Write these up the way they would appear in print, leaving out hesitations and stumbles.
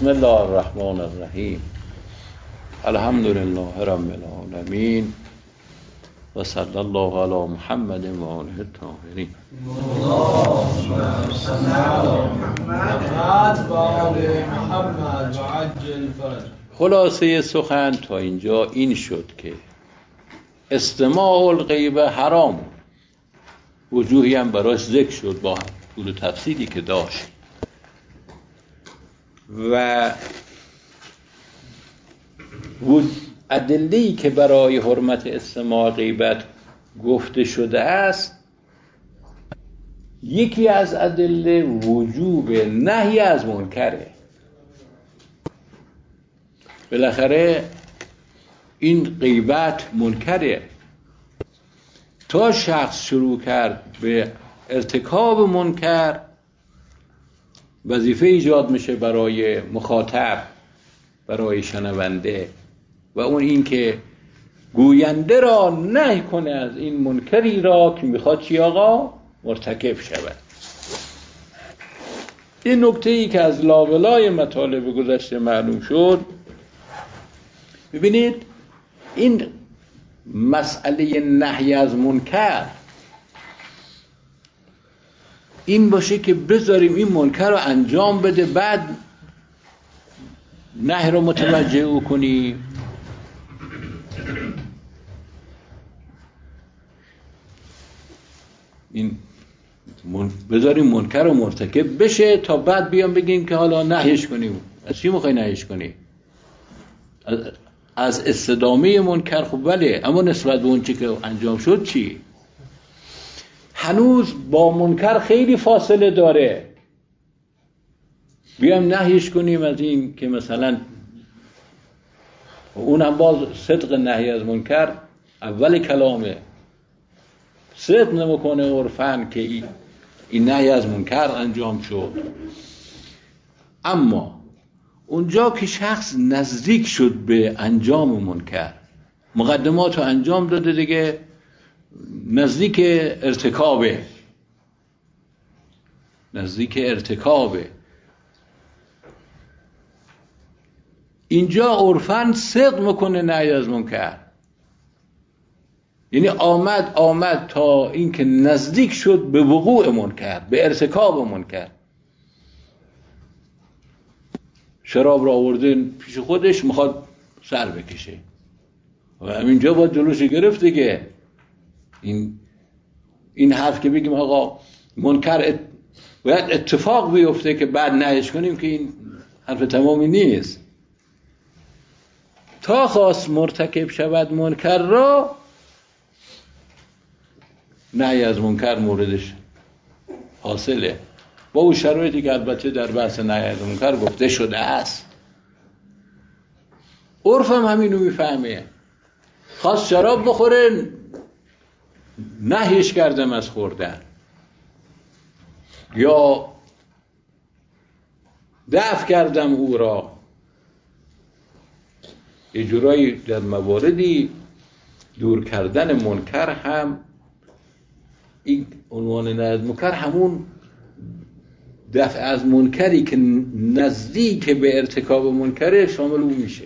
بسم الله الرحمن الرحیم. الحمد لله رب العالمین و صلی الله علی محمد و آله الطاهرین. اللهم صل علی محمد و آل محمد و عجل فرج. خلاصه سخن تا اینجا این شد که استماع الغیبه حرام، وجوهی هم براش ذکر شد با طول تفصیلی که داشت و ادله‌ای که برای حرمت استماع غیبت گفته شده است. یکی از ادله وجوب نهی از منکره. بالاخره این غیبت منکره. تا شخص شروع کرد به ارتکاب منکر، وظیفه ایجاد میشه برای مخاطب، برای شنونده، و اون این که گوینده را نهی کنه از این منکری را که میخواد چی آقا مرتکب شود. این نکته ای که از لابلای مطالب گذشته معلوم شد. ببینید این مسئله نهی از منکر این باشه که بذاریم این منکر رو انجام بده، بعد نهی رو متوجه او کنیم. این بذاریم منکر رو مرتکب بشه تا بعد بیام بگیم که حالا نهیش کنیم. از چی میخوای نهیش کنی؟ از استدامه منکر. خب بله، اما نسبت به اون چی که انجام شد چی؟ هنوز با منکر خیلی فاصله داره. بیام نهیش کنیم از این که مثلا اونم باز صدق نهی از منکر اول کلامه، صدق نمیکنه عرفاً که این نهی از منکر انجام شد. اما اونجا که شخص نزدیک شد به انجام منکر، مقدمات رو انجام داده دیگه، نزدیک ارتکابه، اینجا عرفاً صدق میکنه نهی از منکر. یعنی آمد تا اینکه نزدیک شد به وقوع منکر، به ارتکاب منکر. شراب را آورده پیش خودش میخواد سر بکشه و اینجا باید جلوش گرفت دیگه. این حرف که بگیم آقا منکر باید اتفاق بیفته که بعد نهیش کنیم، که این حرف تمامی نیست. تا خواست مرتکب شود منکر را، نهی از منکر موردش حاصله، با اون شرایطی که البته در بحث نهی از منکر گفته شده است. عرفم همینو میفهمه. خواست شراب بخوره، نهیش کردم از خوردن، یا دفع کردم او را. یه جورایی در مواردی دور کردن منکر هم، این عنوان نهی از منکر همون دفع از منکری که نزدیک به ارتکاب منکره شامل اون میشه.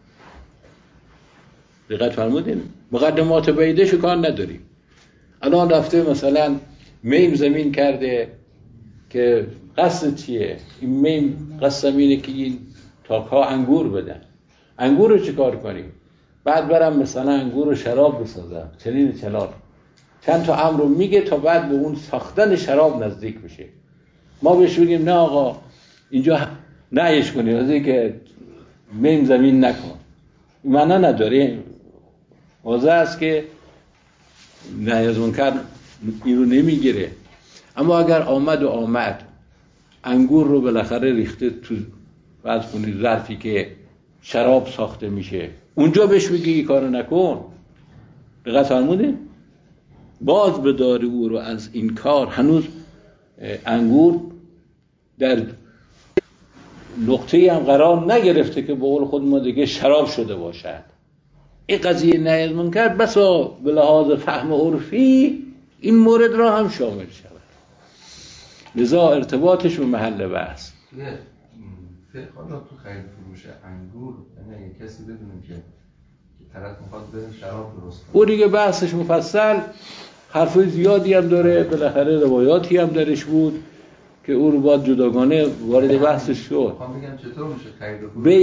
دقت فرمودین؟ مقدمات بعیدش کار نداری. الان رفته مثلا میم زمین کرده که قصد چیه؟ این میم قصد اینه که این تاک‌ها انگور بدن. انگور رو چه کار کنیم؟ بعد برم مثلا انگور رو شراب بسازم، چنان چند تا امر رو میگه تا بعد به اون ساختن شراب نزدیک بشه. ما بهش بگیم نه آقا اینجا نهیش کنیم، از این که میم زمین نکن. معنا نداره. واضح است که نهی از منکر این رو نمیگیره. اما اگر آمد انگور رو بالاخره ریخته تو فرض کنید ظرفی که شراب ساخته میشه، اونجا بهش بگی این کارو نکن، دقت فرمودین؟ باز بداری او رو از این کار. هنوز انگور در نقطه‌ای هم قرار نگرفته که به قول خود ما دیگه شراب شده باشد. این قضیه نهی از منکر بسا به لحاظ فهم عرفی این مورد را هم شامل شود. لذا ارتباطش به محل بحث. حالا تو خرید فروش انگور، یعنی اگه کسی بدونه که طرف میخواد بره شراب درست کنه، او دیگه بحثش مفصل حرفای زیادی هم داره، بالاخره روایاتی هم درش بود که او رو باید جداگانه وارد بحثش شد. میخوام بگم چطور میشه خرید و فروش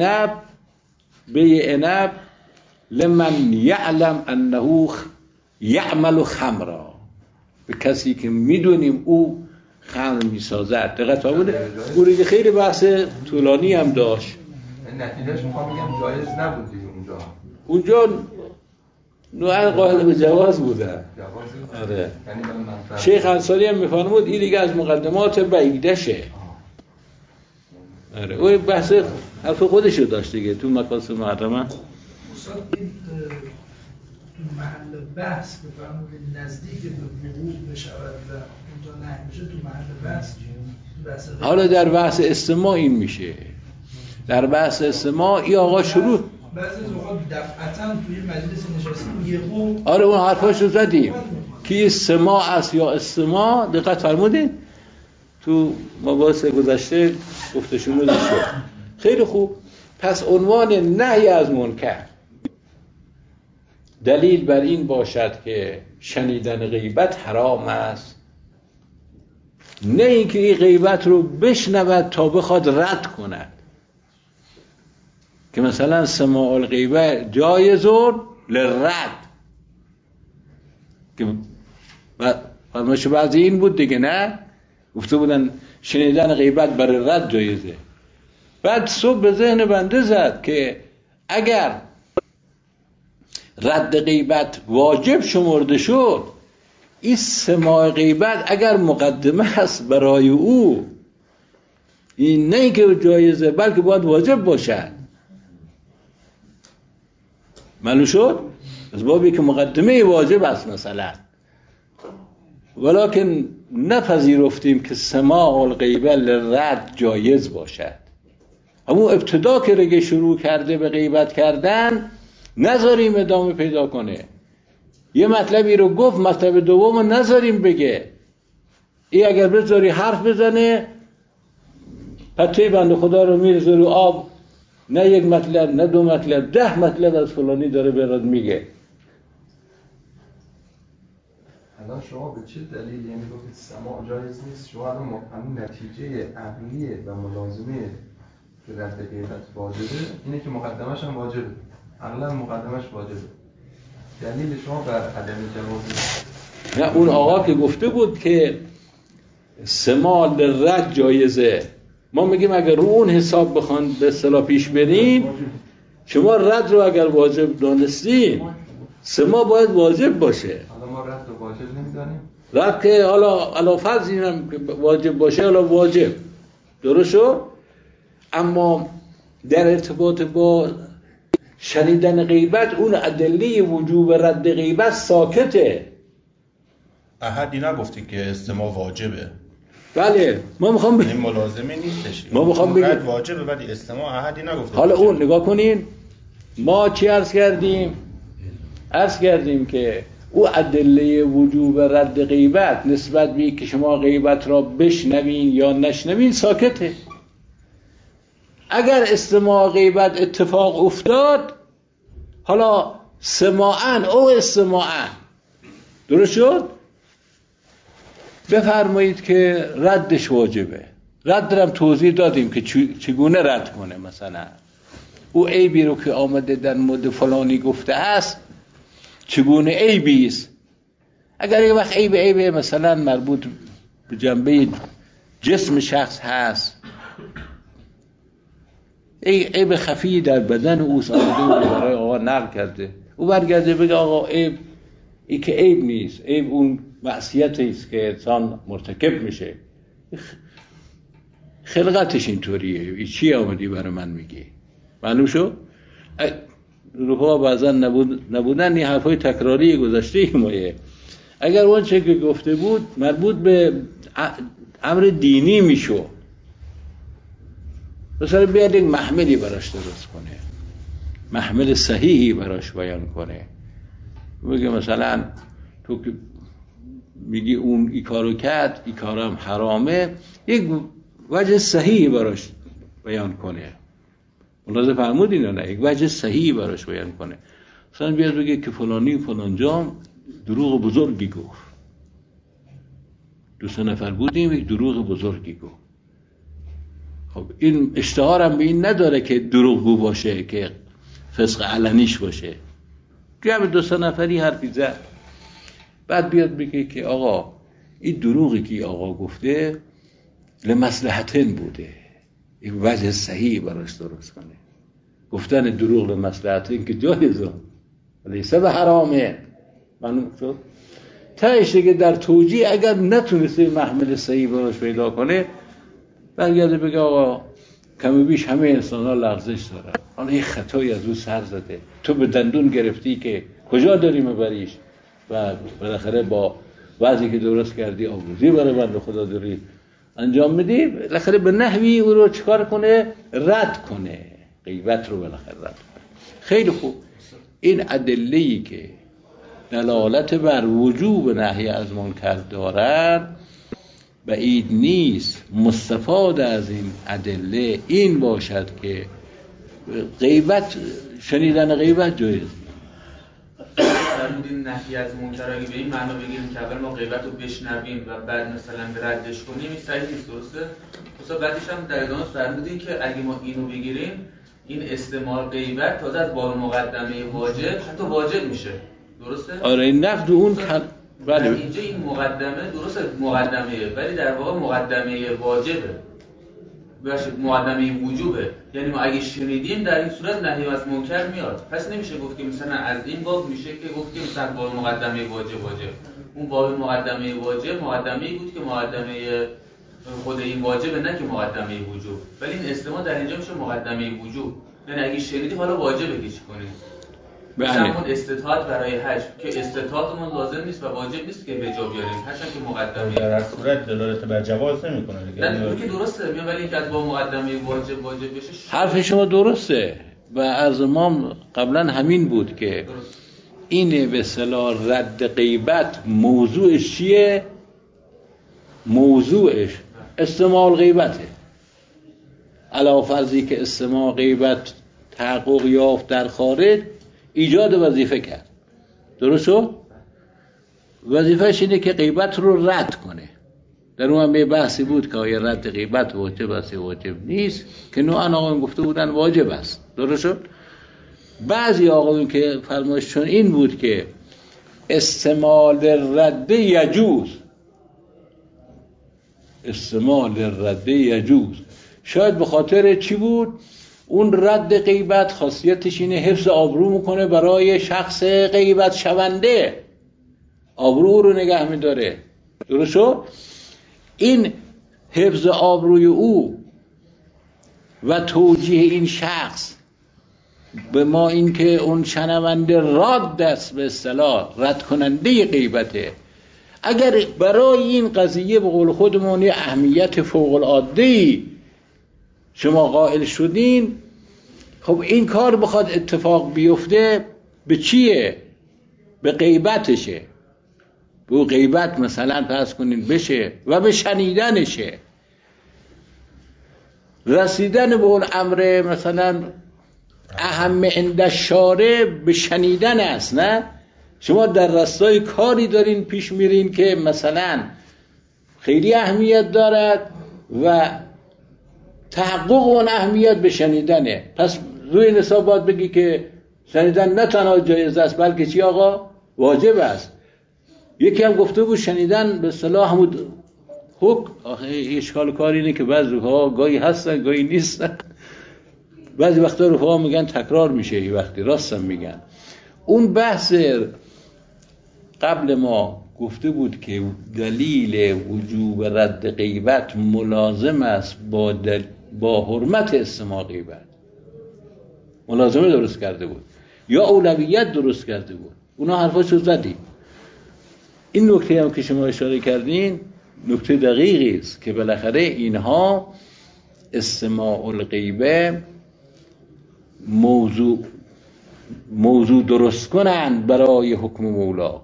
بیع عنب لمن یعلم انه یعمل خمرا، به کسی که میدونیم او خمر میسازد. دقت فرمودید؟ او دیگه خیلی بحث طولانی هم داشت. نتیجهش میخوام بگم جایز نبود دیگه اونجا نوع قائل به جواز بودن. آره. شیخ انصاری هم میفرمود این دیگه از مقدمات بعیدشه. آره. او بحث حرف خودشو داشت دیگه تو مقاصد محرمه. استاد این تو محل بحث بفرمایید نزدیک به وقوع بشود و اونجا نه میشه تو محل بحث. حالا در بحث استماع این میشه. در بحث استماع ای آقا شروع بعضی از اوقات دفعتاً توی مجلس نشستیم یهو آره اون حرفاشو زدیم که سماع است یا استماع. دقت فرمودین تو مباحث گذشته گفته شده شد. خیلی خوب. پس عنوان نهی از منکر دلیل بر این باشد که شنیدن غیبت حرام است، نه اینکه این غیبت رو بشنود تا بخواد رد کند، که مثلا سماع الغیبه جایزون للرد، که فرمایش بعضی این بود دیگه، نه گفته بودن شنیدن غیبت برای رد جایزه. بعد صبح به ذهن بنده زد که اگر رد غیبت واجب شمرده شد، این سماع غیبت اگر مقدمه است برای او، این نه اینکه جایزه بلکه باید واجب باشد. معلوم شد؟ از بابی که مقدمه واجب است مثلا، ولکن نپذیرفتیم که سماع الغیبه للرد جایز باشد. همون ابتدا که رگه شروع کرده به غیبت کردن نذاریم ادامه پیدا کنه. یه مطلبی رو گفت، مطلب دوم رو نذاریم بگه. ای اگر بذاری حرف بزنه پته بنده خدا رو میرزه رو آب، نه یک مطلب نه دو مطلب 10 مطلب از فلانی داره برات میگه. الان شما به چه دلیل یعنی گفتید سماع جایز نیست؟ شما الان همون نتیجه عقلیه و ملازمه که رد غیبت واجبه اینه که مقدمش هم واجبه، عقلا مقدمش واجبه. دلیل شما بر عدم جواز نه اون آقا که گفته بود که سماع للرد جایزه، ما میگیم اگر رو اون حساب بخوان به اصطلاح پیش بریم، شما رد رو اگر واجب دانستین سماع باید واجب باشه. حالا ما رد رو واجب نمیدانیم، رد که حالا فرض اینم که واجب باشه، حالا واجب درست شد. اما در ارتباط با شنیدن غیبت اون ادله وجوب رد غیبت ساکته. احدی نگفتی که استماع واجبه. بله ما میخوام این ملازمه نیستش. ما میخوام بگم رد واجبه ولی استماع احدی نگفته. حالا اون نگاه کنین، ما چی عرض کردیم؟ عرض کردیم که او ادله وجوب رد غیبت نسبت به که شما غیبت را بشنوین یا نشنوین ساکته. اگر استماع غیبت اتفاق افتاد، حالا سماعن او استماعن درست شد، بفرمایید که ردش واجبه. رد درم توضیح دادیم که چگونه رد کنه. مثلا او عیبی رو که آمده در مورد فلانی گفته است چگونه عیبی است. اگر یک وقت عیب مثلا مربوط به جنبه جسم شخص هست، عیب خفی در بدن اوست، آمده برای آقا نقل کرده، او برگرده بگه آقا عیب ای که عیب نیست، عیب اون معصیتی است که انسان مرتکب میشه، خلقتش اینطوریه، ای چی آمدی برای من میگی؟ معلوم شد؟ روحا بعضا نبودن این حرفای تکراری گذشته مایه. اگر اون چه که گفته بود مربوط به امر دینی میشو، مثلا بیاد یک محملی براش درست کنه، محمل صحیحی براش بیان کنه، بگه مثلا تو که میگی اون ای کارو کرد، ای کارم حرامه، یک وجه صحیحی براش بیان کنه. ملاحظه فرمودین یا نه؟ یک وجه صحیح براش بیان کنه. مثلا بیاد بگه که فلانی فلان جا دروغ بزرگی گفت، 2-3 نفر بودیم یک دروغ بزرگی گفت. خب این اشتهارم به این نداره که دروغگو باشه، که فسق علنیش باشه. جمع 2-3 نفری حرفی زد، بعد بیاد بگه که آقا این دروغی که آقا گفته لمصلحتین بوده، این وجه صحیح براش درست کنه. گفتن دروغ لمصلحتین که جایزه ولی سبب حرامه معلوم شد. تایش دیگه در توجیه اگر نتونسته محمل صحیح براش پیدا کنه، برگرده بگه آقا کمی بیش همه انسان ها لغزش دارن، آن این خطایی از او سر زده، تو به دندون گرفتی که کجا داری مبریش و بالاخره با وضعی که درست کردی آموزی برای بنده خدا داری انجام میدی، بالاخره به نحوی او رو چکار کنه؟ رد کنه، غیبت رو بالاخره رد کنه. خیلی خوب. این ادله‌ای که دلالت بر وجوب نهی از منکر دارند بعید نیست مستفاد از این ادله این باشد که غیبت، شنیدن غیبت جایز نیست. فرمودین نهی از منکر اگه به این معنا بگیریم که اول ما غیبت رو بشنویم و بعد مثلا ردش کنیم، این صحیح نیست، درسته؟ خصوصا بعدش هم در ادامه فرمودین که اگه ما اینو بگیریم این استعمال غیبت تازه از باب مقدمه واجب حتی واجب میشه، درسته؟ آره این نقد اون بله. اینجا این مقدمه درسته مقدمه، ولی در واقع مقدمه واجبه، مقدمه وجوبه. یعنی ما اگه شنیدیم در این صورت نهی از منکر میاد. پس نمیشه گفت که مثلا از این باب میشه که گفت که مثلا باب مقدمه واجب اون باب مقدمه واجب مقدمه‌ای بود که مقدمه خود این واجبه، نه که مقدمه وجوب. ولی این استماع در اینجا میشه مقدمه وجوب. یعنی اگه شنیدی حالا واجبه که چی کنیم؟ همون استطاعت برای حج که استطاعتمون لازم نیست و واجب نیست که به جا بیاریم، هرچند که مقدمه در هر صورت دلالت بر جواز نمی‌کنه دیگه. نه که درسته میگم، ولی اینکه از با مقدمه واجب بشه حرف شما درسته و از ما قبلا همین بود که این به اصطلاح رد غیبت موضوعش چیه؟ موضوعش استعمال غیبته. علاوه فرضی که استعمال غیبت تحقق یافت در خارج، ایجاد وظیفه کرد، درست شد؟ وظیفهش اینه که غیبت رو رد کنه. در اون هم یه بحثی بود که آیا رد غیبت واجب است یا واجب نیست، که نوعا آقایون گفته بودن واجب است، درست شد؟ بعضی آقایون که فرمایششون این بود که استعمال رد یجوز، استعمال رد یجوز. شاید به خاطر چی بود؟ اون رد غیبت خاصیتش اینه حفظ آبرو میکنه برای شخص غیبت شونده، آبرو رو نگه میداره، درست شد؟ این حفظ آبروی او و توجیه این شخص به ما این که اون شنونده راد است، به اصطلاح رد کننده غیبته. اگر برای این قضیه به قول خودمون اهمیت فوق العاده‌ای شما قائل شدین، خب این کار بخواد اتفاق بیفته به چیه؟ به غیبتشه. به غیبت مثلا فرض کنین بشه و به شنیدنشه. رسیدن به اون امر مثلا اهم عند الشارع به شنیدن است، نه؟ شما در راستای کاری دارین پیش میرین که مثلا خیلی اهمیت دارد و تحقق اون اهمیت به شنیدنه. پس روی این حساب باید بگی که شنیدن نه تنها جایز است بلکه چی آقا؟ واجب است. یکی هم گفته بود شنیدن به اصطلاح همون حکم. آخه اشکال کار اینه که بعضی ها گاهی هستن گاهی نیستن، بعضی وقتا رفقا میگن تکرار میشه، یه وقتی راستم میگن. اون بحث قبل ما گفته بود که دلیل وجوب رد غیبت ملازم است با حرمت استماع غیبت، ملازمه درست کرده بود یا اولویت درست کرده بود. اونا حرفاشو زدیم. این نکته هم که شما اشاره کردین نکته دقیقی است که بالاخره اینها استماع الغیبه موضوع درست کنند برای حکم مولا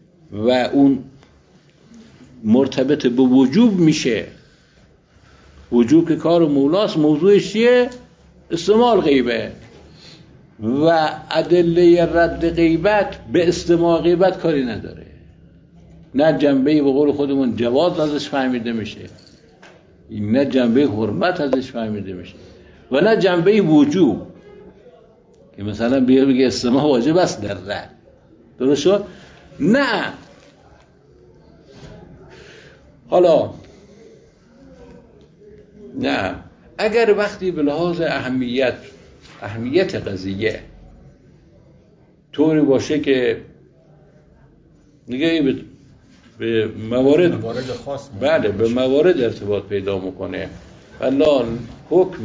و اون مرتبط به وجوب میشه. وجوب که کار مولاست، موضوعش چیه؟ استماع غیبه و ادله رد غیبت به استماع غیبت کاری نداره. نه جنبه به قول خودمون جواز ازش فهمیده میشه، نه جنبه حرمت ازش فهمیده میشه و نه جنبه وجوب که مثلا بگه استماع واجب است در رد. درست شد؟ نه. حالا نه، اگر وقتی به لحاظ اهمیت قضیه طوری باشه که دیگه به موارد خاص بله به موارد ارتباط پیدا میکنه. الان حکم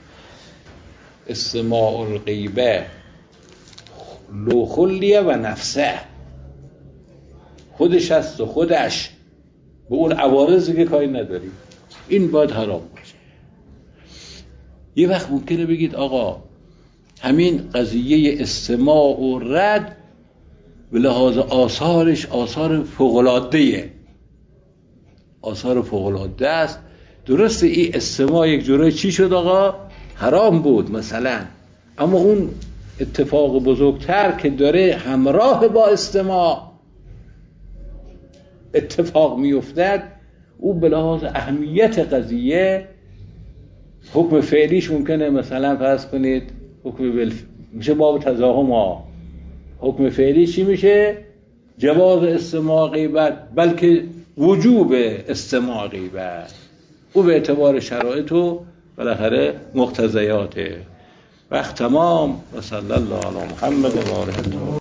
استماع الغیبه لو خلیه و نفسه خودش هست و خودش به اون عوارضی که کاری نداری، این باید حرام باشه. یه وقت ممکنه بگید آقا همین قضیه استماع و رد به لحاظ آثارش آثار فوق‌العاده است. درسته این استماع یک جورای چی شد آقا؟ حرام بود مثلا، اما اون اتفاق بزرگتر که داره همراه با استماع اتفاق میافتد، او به لحاظ اهمیت قضیه حکم فعلیش ممکنه مثلا فرض کنید حکم میشه باب تزاحم ها، حکم فعلی چی میشه؟ جواز استماع غیبت، بلکه وجوب استماع غیبت، او به اعتبار شرایط و بالاخره مقتضیاته. وقت تمام و صلی الله علی محمد و آله.